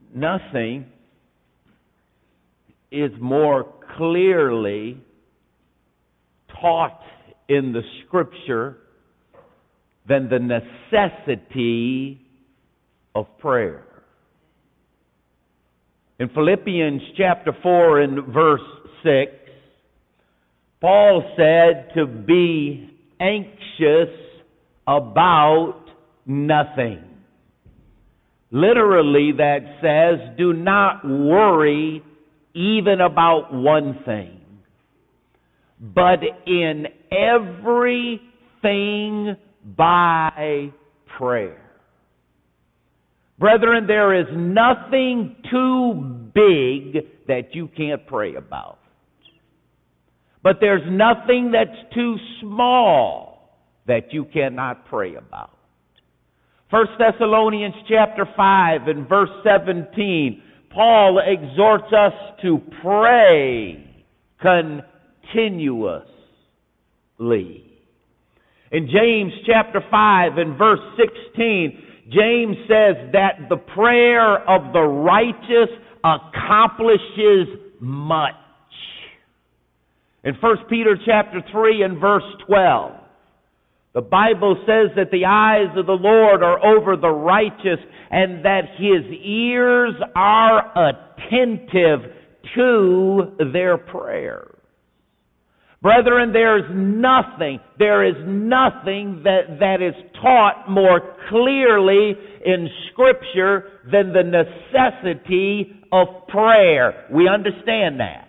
Nothing is more clearly taught in the Scripture than the necessity of prayer. In Philippians chapter 4 and verse 6, Paul said to be anxious about nothing. Literally that says, do not worry even about one thing, but in everything by prayer. Brethren, there is nothing too big that you can't pray about. But there's nothing that's too small that you cannot pray about. 1 Thessalonians chapter 5 and verse 17, Paul exhorts us to pray continuously. In James chapter 5 and verse 16, James says that the prayer of the righteous accomplishes much. In 1 Peter chapter 3 and verse 12, the Bible says that the eyes of the Lord are over the righteous and that His ears are attentive to their prayers. Brethren, there is nothing that is taught more clearly in Scripture than the necessity of prayer. We understand that.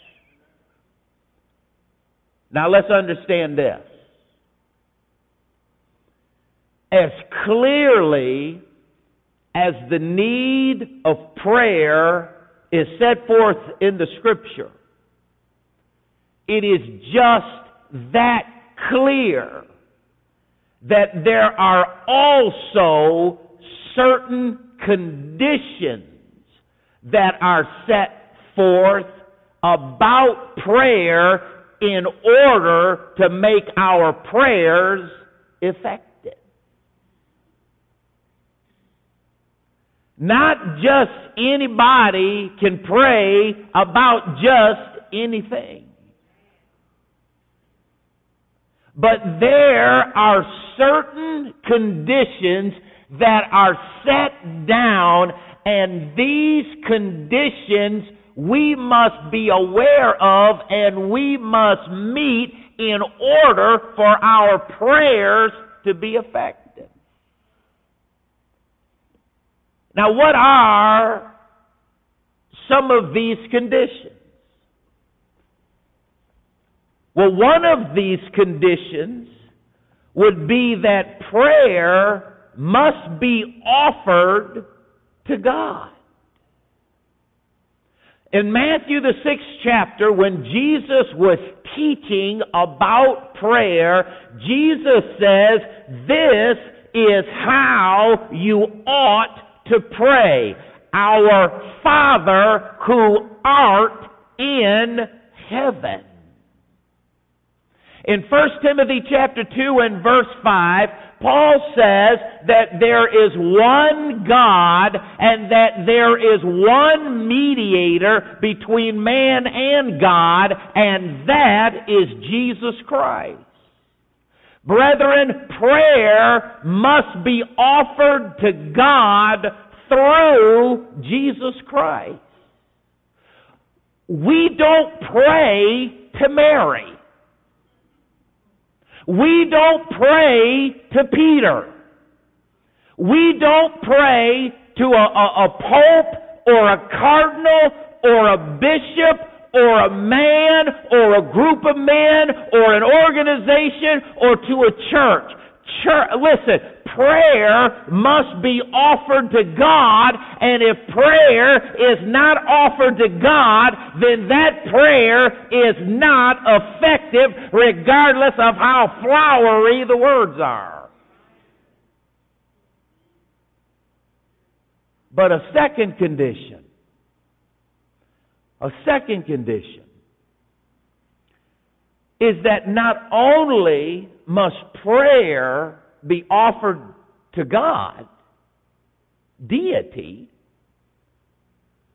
Now let's understand this. As clearly as the need of prayer is set forth in the Scripture, it is just that clear that there are also certain conditions that are set forth about prayer in order to make our prayers effective. Not just anybody can pray about just anything. But there are certain conditions that are set down, and these conditions we must be aware of and we must meet in order for our prayers to be effective. Now, what are some of these conditions? Well, one of these conditions would be that prayer must be offered to God. In Matthew the 6th chapter, when Jesus was teaching about prayer, Jesus says, this is how you ought to pray. Our Father who art in heaven. In 1 Timothy chapter 2 and verse 5, Paul says that there is one God and that there is one mediator between man and God, and that is Jesus Christ. Brethren, prayer must be offered to God through Jesus Christ. We don't pray to Mary. We don't pray to Peter. We don't pray to a pope or a cardinal or a bishop or a man or a group of men or an organization or to a church. Listen, prayer must be offered to God, and if prayer is not offered to God, then that prayer is not effective regardless of how flowery the words are. But a second condition is that not only must prayer be offered to God, deity,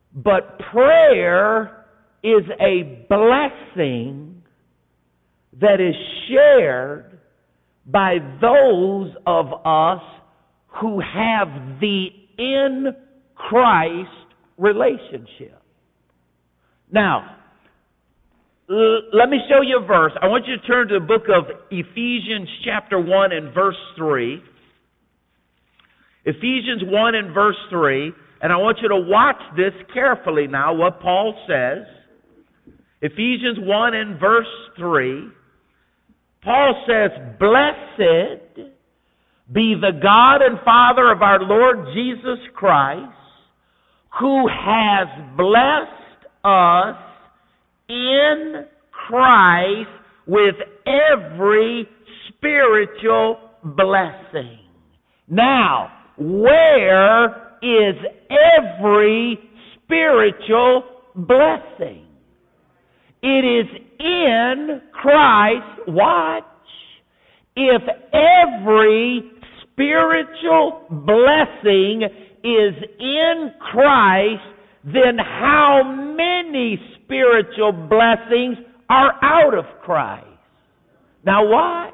But prayer is a blessing that is shared by those of us who have the in Christ relationship. Now, let me show you a verse. I want you to turn to the book of Ephesians chapter 1 and verse 3. Ephesians 1 and verse 3. And I want you to watch this carefully now, what Paul says. Ephesians 1 and verse 3. Paul says, "Blessed be the God and Father of our Lord Jesus Christ, who has blessed us in Christ with every spiritual blessing." Now, where is every spiritual blessing? It is in Christ. Watch. If every spiritual blessing is in Christ, then how many spiritual blessings are out of Christ? Now watch.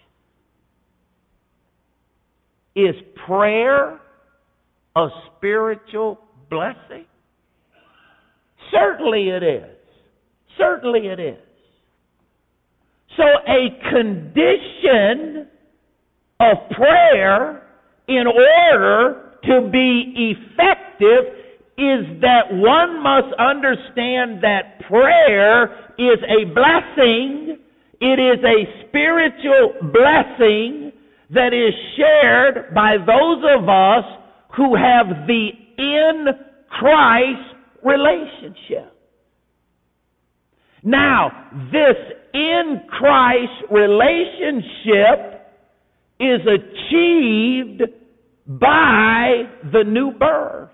Is prayer a spiritual blessing? Certainly it is. Certainly it is. So a condition of prayer in order to be effective is that one must understand that prayer is a blessing. It is a spiritual blessing that is shared by those of us who have the in Christ relationship. Now, this in Christ relationship is achieved by the new birth.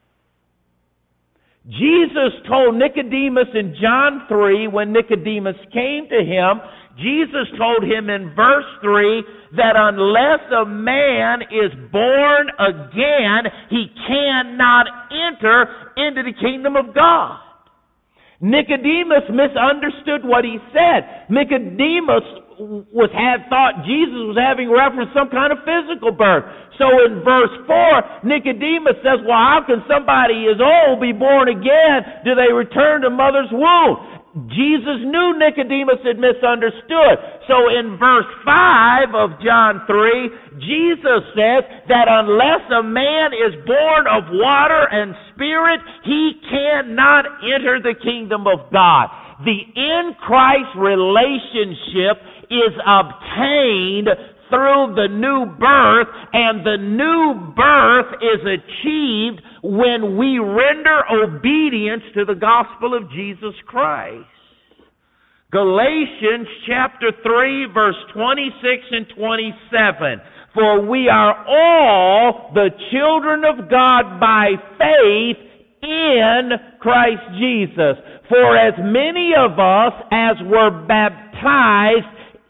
Jesus told Nicodemus in John 3, when Nicodemus came to him, Jesus told him in verse 3 that unless a man is born again, he cannot enter into the kingdom of God. Nicodemus misunderstood what he said. Nicodemus thought Jesus was having reference to some kind of physical birth. So in verse 4, Nicodemus says, well, how can somebody as old be born again? Do they return to mother's womb? Jesus knew Nicodemus had misunderstood. So in verse 5 of John 3, Jesus says that unless a man is born of water and spirit, he cannot enter the kingdom of God. The in Christ relationship is obtained through the new birth, and the new birth is achieved when we render obedience to the gospel of Jesus Christ. Galatians chapter 3 verse 26 and 27. For we are all the children of God by faith in Christ Jesus. For as many of us as were baptized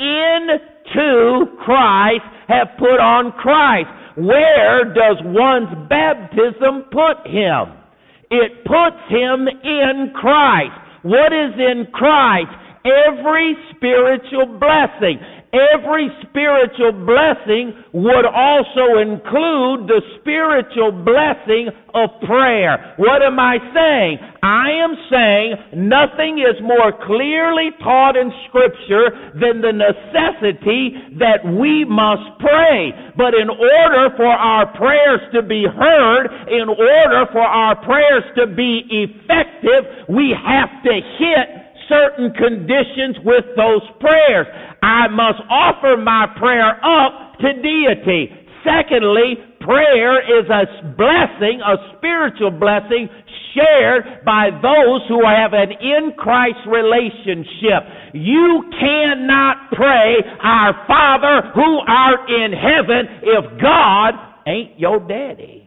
into Christ have put on Christ. Where does one's baptism put him? It puts him in Christ. What is in Christ? Every spiritual blessing. Every spiritual blessing would also include the spiritual blessing of prayer. What am I saying? I am saying nothing is more clearly taught in Scripture than the necessity that we must pray. But in order for our prayers to be heard, in order for our prayers to be effective, we have to hit certain conditions with those prayers. I must offer my prayer up to deity. Secondly, prayer is a blessing, a spiritual blessing, shared by those who have an in Christ relationship. You cannot pray, Our Father who art in heaven, if God ain't your daddy.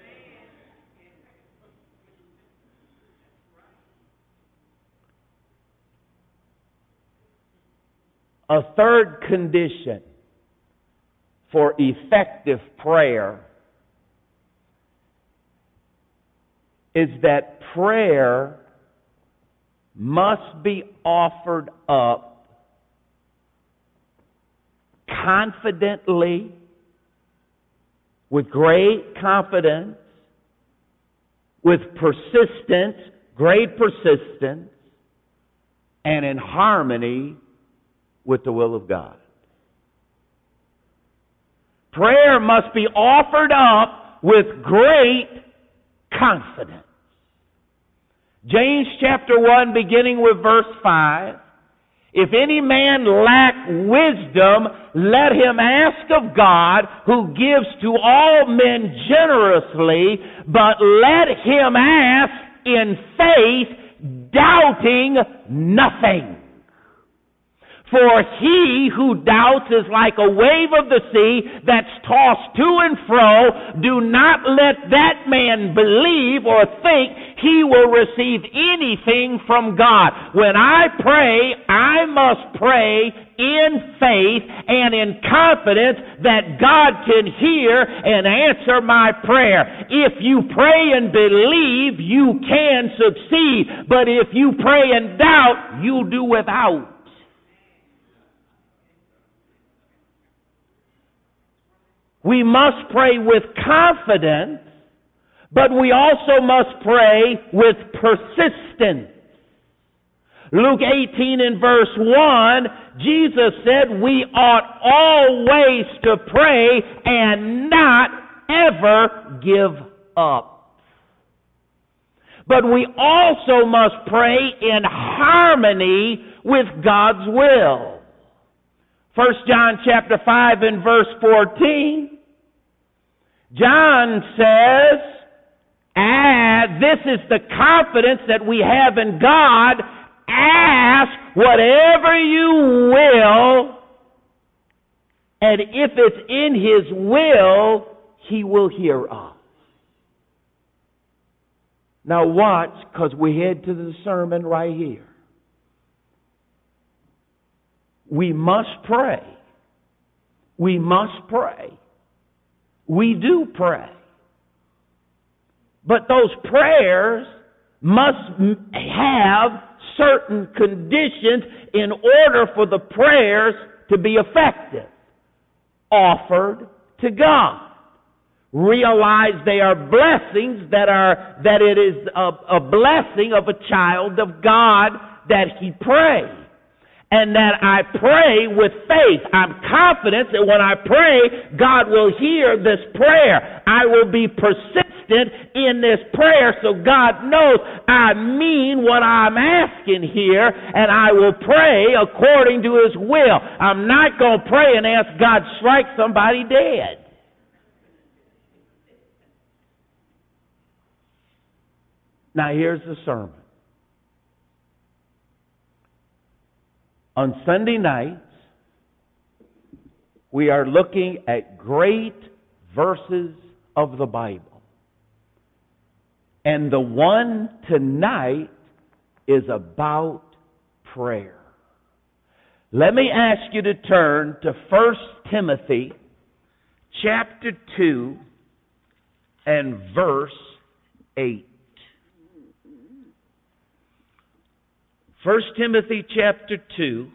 A third condition for effective prayer is that prayer must be offered up confidently, with great confidence, with persistence, great persistence, and in harmony with the will of God. Prayer must be offered up with great confidence. James chapter 1, beginning with verse 5, if any man lack wisdom, let him ask of God, who gives to all men generously, but let him ask in faith, doubting nothing. For he who doubts is like a wave of the sea that's tossed to and fro. Do not let that man believe or think he will receive anything from God. When I pray, I must pray in faith and in confidence that God can hear and answer my prayer. If you pray and believe, you can succeed. But if you pray and doubt, you'll do without. We must pray with confidence, but we also must pray with persistence. Luke 18 and verse 1, Jesus said we ought always to pray and not ever give up. But we also must pray in harmony with God's will. 1 John chapter 5 and verse 14, John says, this is the confidence that we have in God, ask whatever you will, and if it's in His will, He will hear us. Now watch, because we head to the sermon right here. We must pray. We must pray. We do pray. But those prayers must have certain conditions in order for the prayers to be effective. Offered to God. Realize they are blessings that it is a blessing of a child of God that he prays. And that I pray with faith. I'm confident that when I pray, God will hear this prayer. I will be persistent in this prayer so God knows I mean what I'm asking here, and I will pray according to His will. I'm not going to pray and ask God to strike somebody dead. Now here's the sermon. On Sunday nights, we are looking at great verses of the Bible. And the one tonight is about prayer. Let me ask you to turn to 1 Timothy chapter 2 and verse 8. 1 Timothy chapter 2,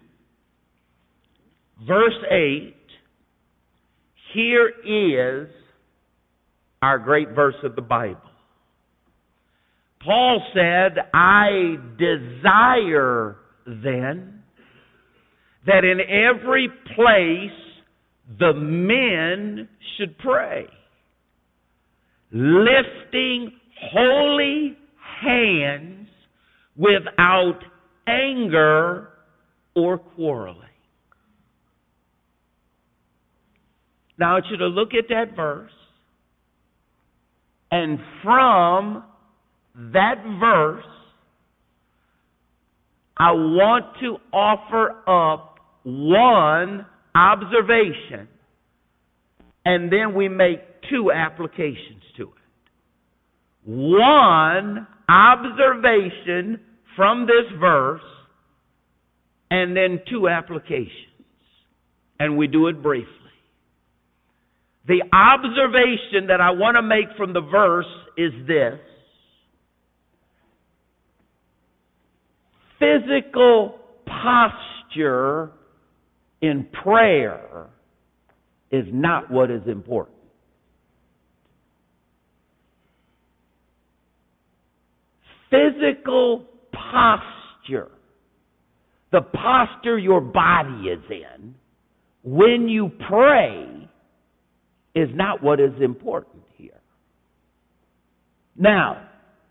verse 8, here is our great verse of the Bible. Paul said, I desire then that in every place the men should pray, lifting holy hands without anger or quarreling. Now I want you to look at that verse, and from that verse, I want to offer up one observation, and then we make two applications to it. One observation from this verse, and then two applications. And we do it briefly. The observation that I want to make from the verse is this. physical posture in prayer is not what is important. Physical posture, the posture your body is in when you pray, is not what is important here. Now,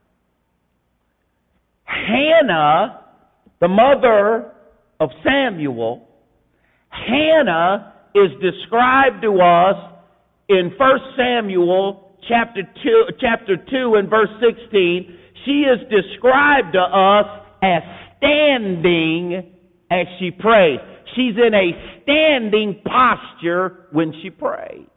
Hannah, the mother of Samuel, Hannah is described to us in 1 Samuel chapter 2 and verse 16. She is described to us as standing as she prays. She's in a standing posture when she prays.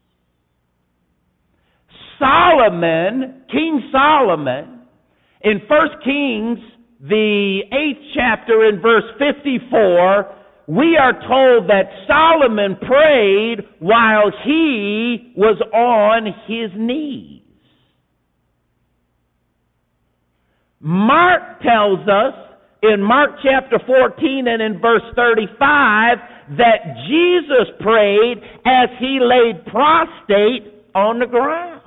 Solomon, King Solomon, in 1 Kings, the 8th chapter in verse 54, we are told that Solomon prayed while he was on his knees. Mark tells us in Mark chapter 14 and in verse 35 that Jesus prayed as he laid prostrate on the ground.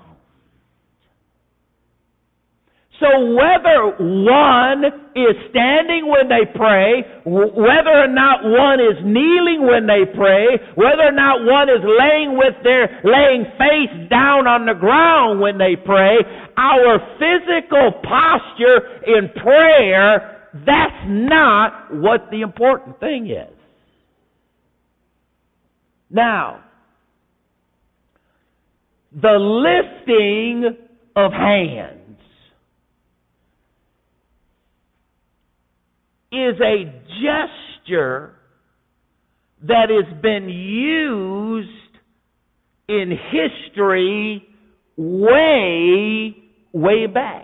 So whether one is standing when they pray, whether or not one is kneeling when they pray, whether or not one is laying face down on the ground when they pray, our physical posture in prayer, that's not what the important thing is. Now, the lifting of hands is a gesture that has been used in history way back.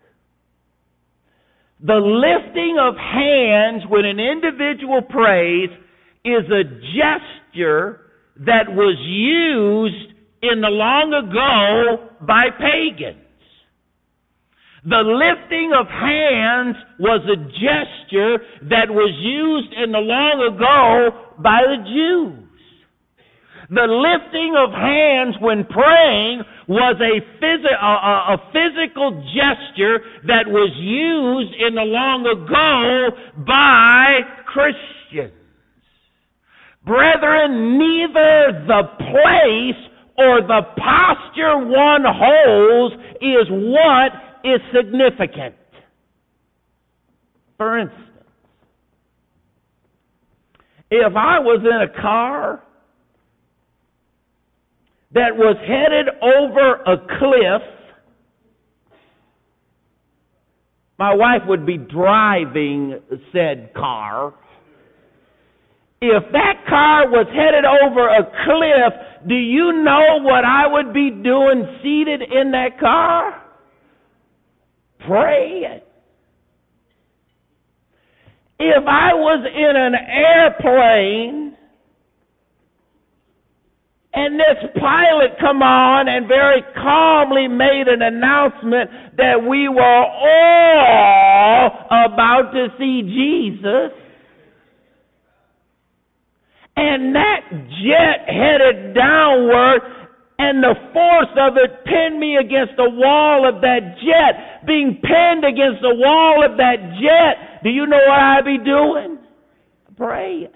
The lifting of hands when an individual prays is a gesture that was used in the long ago by pagans. The lifting of hands was a gesture that was used in the long ago by the Jews. The lifting of hands when praying was a physical gesture that was used in the long ago by Christians. Brethren, neither the place or the posture one holds is what is significant. For instance, if I was in a car that was headed over a cliff, my wife would be driving said car. If that car was headed over a cliff, do you know what I would be doing seated in that car? Praying. If I was in an airplane and this pilot come on and very calmly made an announcement that we were all about to see Jesus, and that jet headed downward, and the force of it pinned me against the wall of that jet, being pinned against the wall of that jet, do you know what I'd be doing? Praying.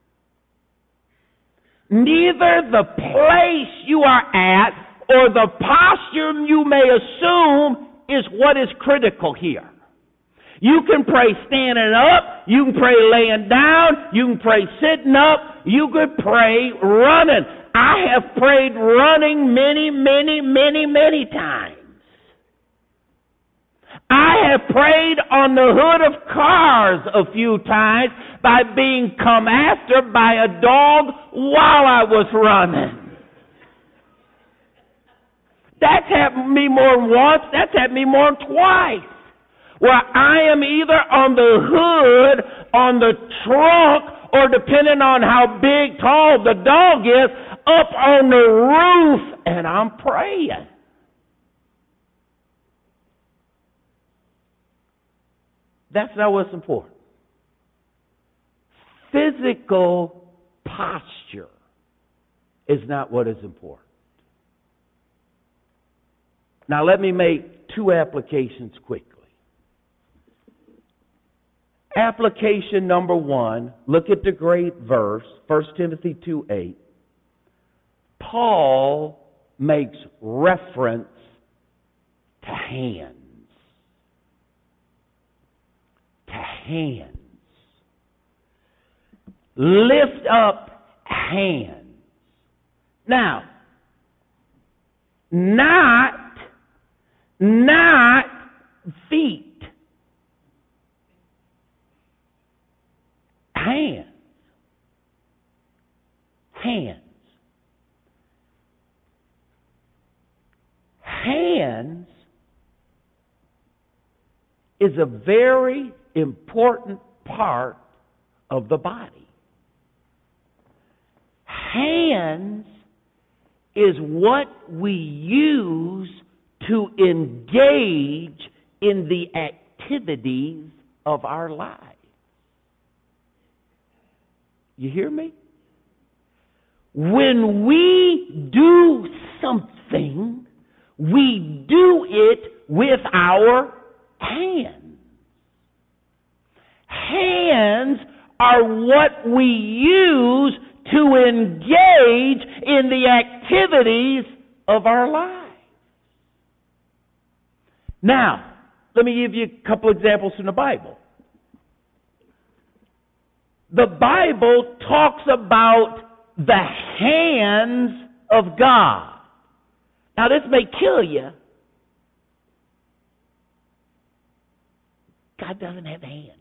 Neither the place you are at or the posture you may assume is what is critical here. You can pray standing up, you can pray laying down, you can pray sitting up, you could pray running. I have prayed running many times. I have prayed on the hood of cars a few times by being come after by a dog while I was running. That's happened to me more than once. That's happened to me more than twice. Where I am either on the hood, on the trunk, or depending on how big, tall the dog is, up on the roof, and I'm praying. That's not what's important. physical posture is not what is important. Now let me make two applications quickly. Application number one, look at the great verse, 1 Timothy 2:8. Paul makes reference to hands. To hands. Lift up hands. Now, not feet. Hands. Hands. Hands is a very important part of the body. Hands is what we use to engage in the activities of our lives. You hear me? When we do something, we do it with our hands. Hands are what we use to engage in the activities of our lives. Now, let me give you a couple examples from the Bible. The Bible talks about the hands of God. Now, this may kill you. God doesn't have hands.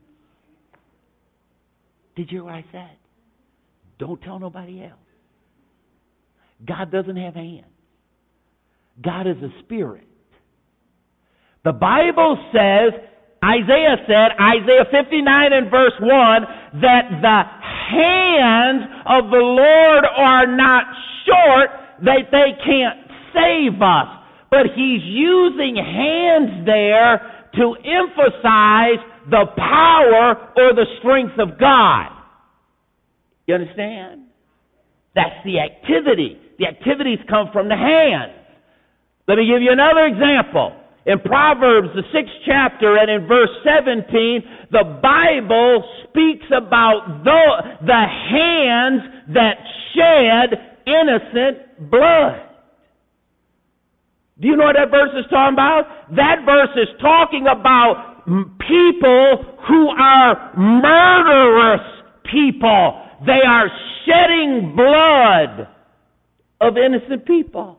Did you hear what I said? Don't tell nobody else. God doesn't have hands. God is a spirit. The Bible says, Isaiah 59 and verse 1, that the hands of the Lord are not short, that they can't save us. But he's using hands there to emphasize the power or the strength of God. You understand? That's the activity. The activities come from the hands. Let me give you another example. In Proverbs, the 6th chapter, and in verse 17, the Bible speaks about the hands that shed innocent blood. Do you know what that verse is talking about? That verse is talking about people who are murderous people. They are shedding blood of innocent people.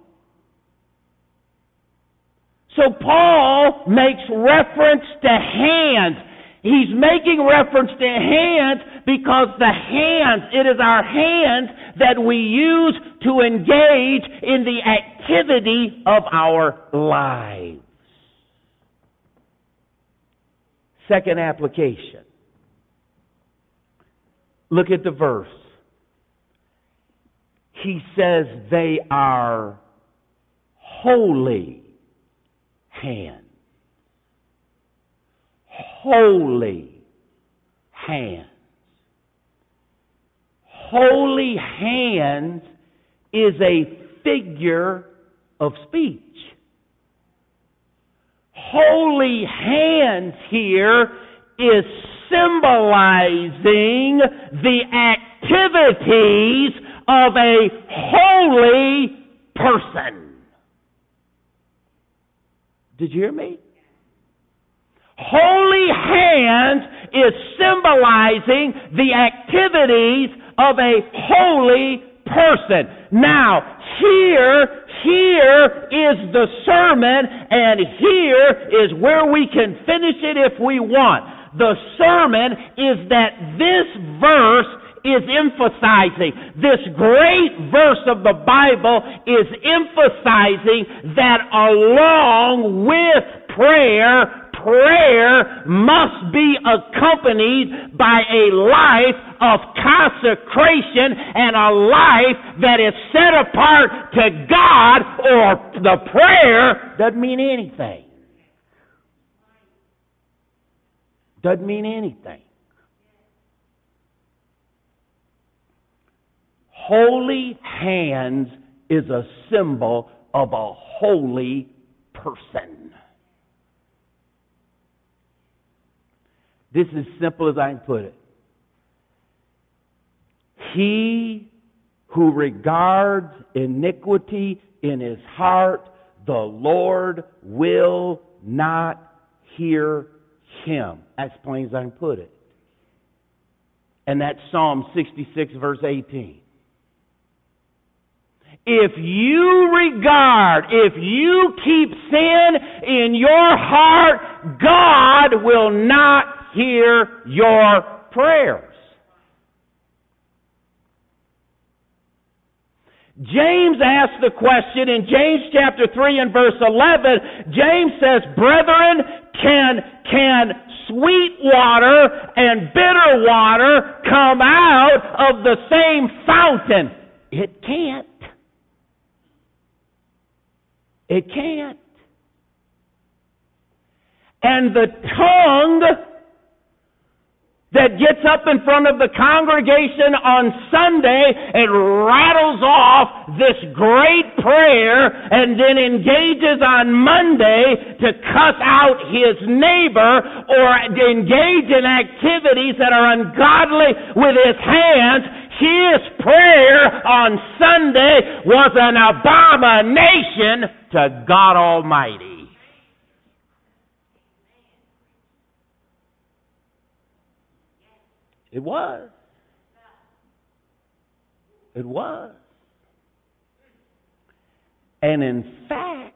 So Paul makes reference to hands. He's making reference to hands because the hands, it is our hands that we use to engage in the activity of our lives. Second application. Look at the verse. He says they are holy hands. Holy hands. Holy hands is a figure of speech. Holy hands here is symbolizing the activities of a holy person. Did you hear me? Holy hands is symbolizing the activities of a holy person. Now, here is the sermon, and here is where we can finish it if we want. The sermon is that this verse is emphasizing, this great verse of the Bible is emphasizing that along with prayer must be accompanied by a life of consecration and a life that is set apart to God, or the prayer doesn't mean anything. Doesn't mean anything. holy hands is a symbol of a holy person. This is simple as I can put it. He who regards iniquity in his heart, the Lord will not hear him. As plain as I can put it. And that's Psalm 66, verse 18. If you keep sin in your heart, God will not hear your prayers. James asked the question in James chapter 3 and verse 11. James says, brethren, can sweet water and bitter water come out of the same fountain? It can't. It can't. And the tongue that gets up in front of the congregation on Sunday and rattles off this great prayer and then engages on Monday to cuss out his neighbor or engage in activities that are ungodly with his hands, his prayer on Sunday was an abomination to God Almighty. It was. It was. And in fact,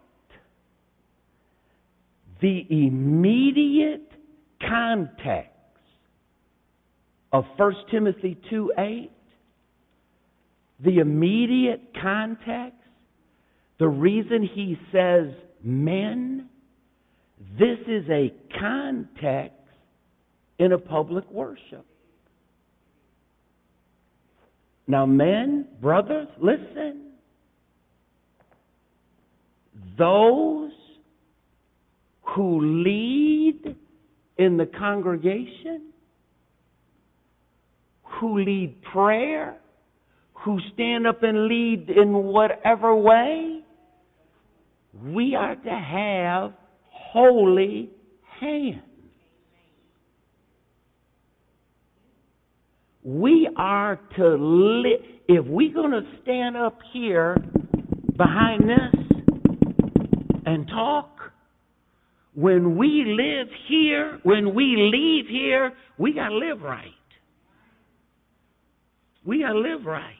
the immediate context of 1 Timothy 2:8, the immediate context, the reason he says men, this is a context in a public worship. Now men, brothers, listen. Those who lead in the congregation, who lead prayer, who stand up and lead in whatever way, we are to have holy hands. We are to live. If we're going to stand up here behind this and talk, when we live here, when we leave here, we got to live right. We got to live right.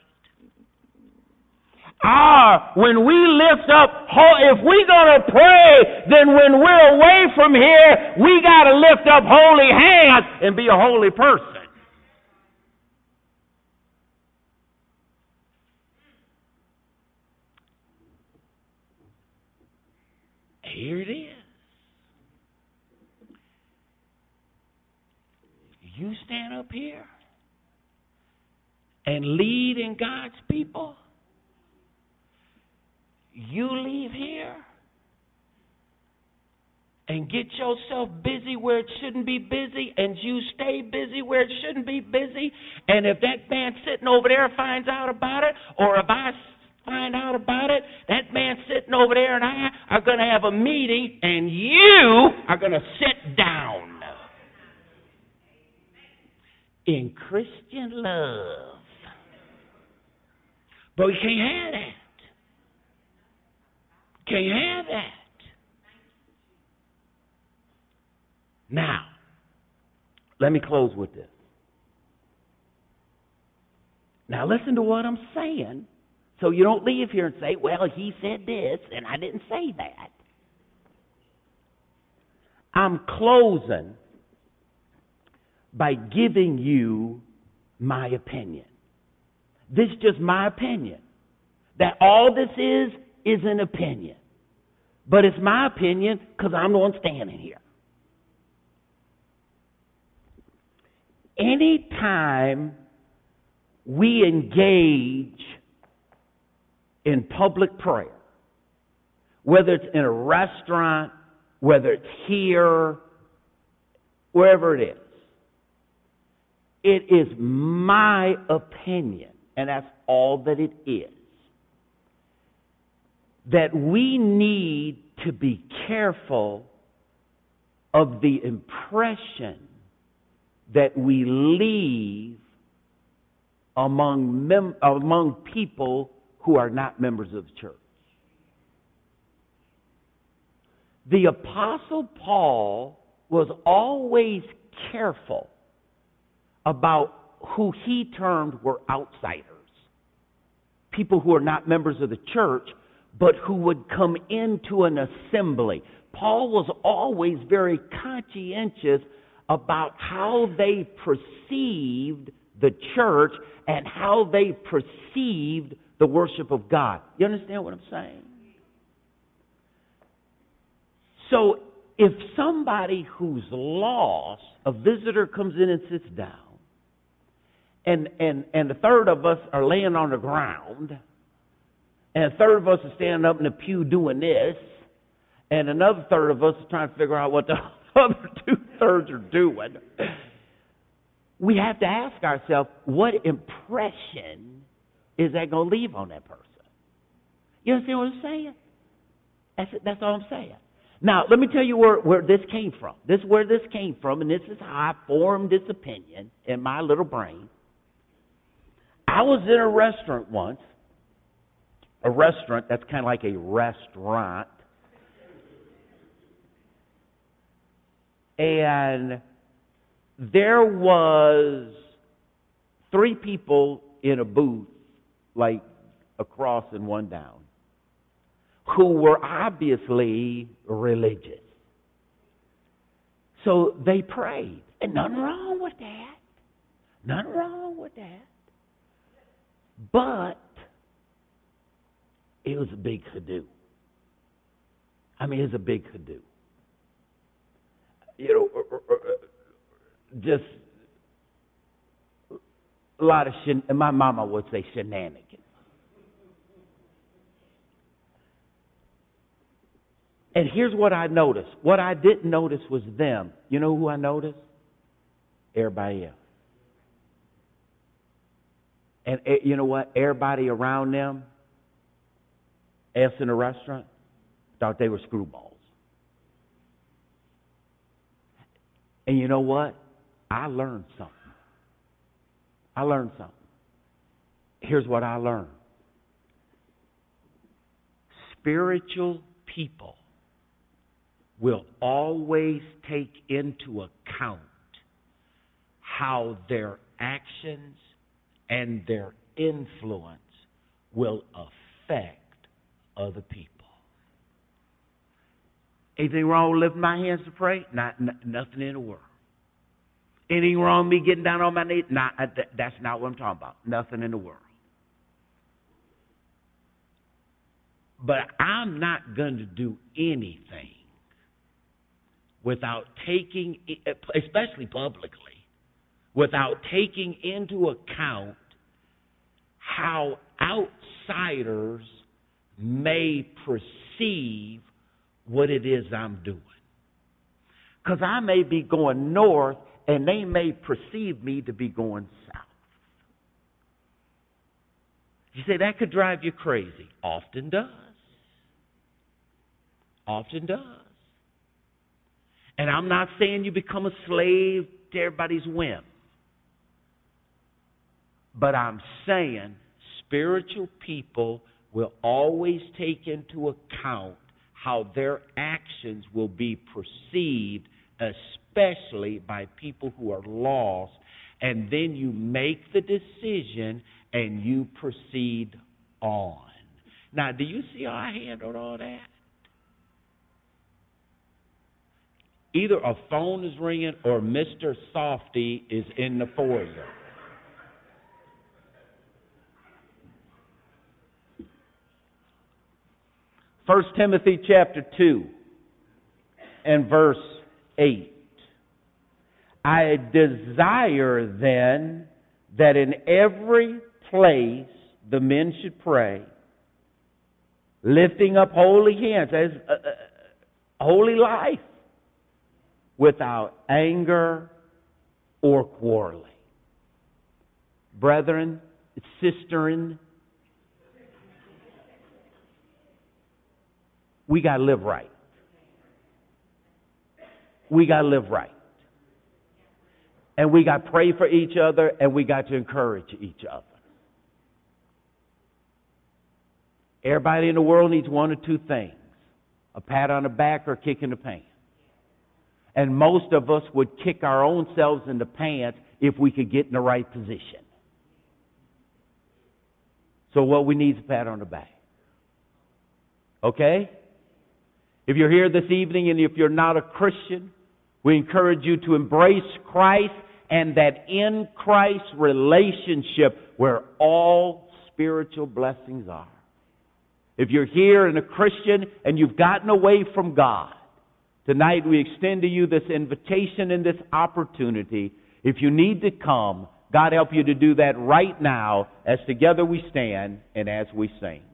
When we lift up, if we're going to pray, then when we're away from here, we got to lift up holy hands and be a holy person. Here it is. You stand up here and lead in God's people. You leave here and get yourself busy where it shouldn't be busy, and you stay busy where it shouldn't be busy. And if that man sitting over there finds out about it, or if I find out about it, that man sitting over there and I are going to have a meeting, and you are going to sit down in Christian love. But we can't have that. Can't have that. Now, let me close with this. Now listen to what I'm saying, so you don't leave here and say, well, he said this, and I didn't say that. I'm closing by giving you my opinion. This is just my opinion. That all this is an opinion. But it's my opinion because I'm the one standing here. Anytime we engage in public prayer, whether it's in a restaurant, whether it's here, wherever it is my opinion, and that's all that it is, that we need to be careful of the impression that we leave among people who are not members of the church. The Apostle Paul was always careful about who he termed were outsiders, people who are not members of the church, but who would come into an assembly. Paul was always very conscientious about how they perceived the church and how they perceived the worship of God. You understand what I'm saying? So if somebody who's lost, a visitor comes in and sits down, and a third of us are laying on the ground, and a third of us are standing up in the pew doing this, and another third of us are trying to figure out what the other two-thirds are doing, we have to ask ourselves, what impression is that going to leave on that person? You understand what I'm saying? That's all I'm saying. Now, let me tell you where this came from. This is where this came from, and this is how I formed this opinion in my little brain. I was in a restaurant once, a restaurant that's kind of like a restaurant, and there was 3 people in a booth, like across and one down, who were obviously religious. So they prayed. And nothing wrong with that. Nothing wrong with that. But it was a big hoodoo. I mean, it was a big hoodoo. You know, just a lot of my mama would say shenanigans. And here's what I noticed. What I didn't notice was them. You know who I noticed? Everybody else. And you know what? Everybody around them, else in the restaurant, thought they were screwballs. And you know what? I learned something. Here's what I learned. Spiritual people will always take into account how their actions and their influence will affect other people. Anything wrong with lifting my hands to pray? Nothing in the world. Anything wrong with me getting down on my knees? That's not what I'm talking about. Nothing in the world. But I'm not going to do anything without taking, especially publicly, without taking into account how outsiders may perceive what it is I'm doing. Because I may be going north and they may perceive me to be going south. You say that could drive you crazy. Often does. Often does. And I'm not saying you become a slave to everybody's whim. But I'm saying spiritual people will always take into account how their actions will be perceived, especially by people who are lost. And then you make the decision and you proceed on. Now, do you see how I handled all that? Either a phone is ringing or Mr. Softy is in the foyer. First Timothy chapter 2 and verse 8. I desire then that in every place the men should pray, lifting up holy hands as holy life, without anger or quarreling. Brethren, sisterin, we got to live right. We got to live right. And we got to pray for each other, and we got to encourage each other. Everybody in the world needs one or two things: a pat on the back or a kick in the pants. And most of us would kick our own selves in the pants if we could get in the right position. So what we need is a pat on the back. Okay? If you're here this evening and if you're not a Christian, we encourage you to embrace Christ and that in Christ relationship where all spiritual blessings are. If you're here and a Christian and you've gotten away from God, tonight we extend to you this invitation and this opportunity. If you need to come, God help you to do that right now as together we stand and as we sing.